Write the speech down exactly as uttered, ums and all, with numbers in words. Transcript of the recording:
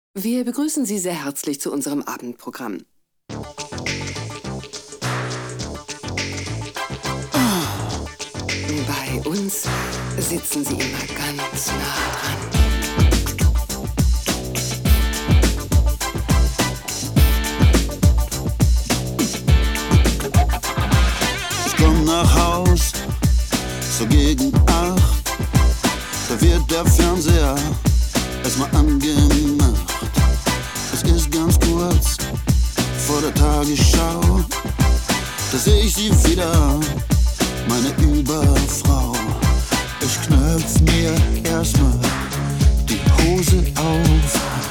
Wir begrüßen Sie sehr herzlich zu unserem Abendprogramm. Bei uns sitzen Sie immer ganz nah dran. Ich komm nach Haus, so gegen acht, da wird der Fernseher erstmal angemacht. Es ist ganz kurz vor der Tagesschau, da seh ich sie wieder, meine Überfrau. Ich knöpf mir erstmal die Hose auf.